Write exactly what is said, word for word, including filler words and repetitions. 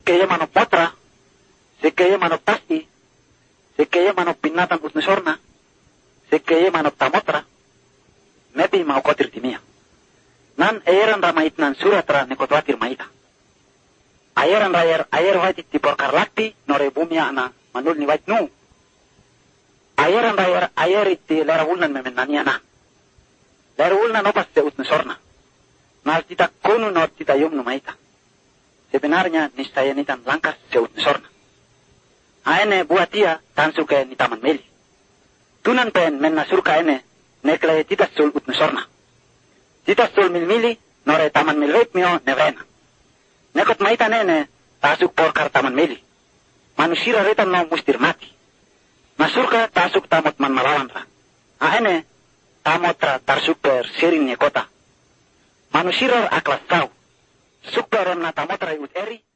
Sekaya manok potra, sekaya manok pasti, sekaya manok binatang utnusorna, sekaya manok tamotra, nebi mau kotir timia. Nan ayeran ramait nan suratra nekotwatir maita. Ayeran rayar ayer wajit di porkar lakti nore bumia ana manul ni wajit nu. Ayeran rayar ayer iti lera wulnan memenania na. Lera wulnan opas te utnusorna. Nal tita kunu nor tita yum numaita. Sebenarnya niscaya nitan langkas se utnusorna. Aene buat dia tansu ke ni taman meli. Tunan pen men nasurka ene nekle tita sul utnusorna. Tita sul milmili nore taman milwek mio nevrena. Nekot maita nene tasuk porkar taman meli. Manusira retan no mustir mati. Nasurka tasuk tamot man malawan ra. Aene tamotra tarsuk per sirin ne kota. Manusira aklas tau. Sukper na tamotra iut eri.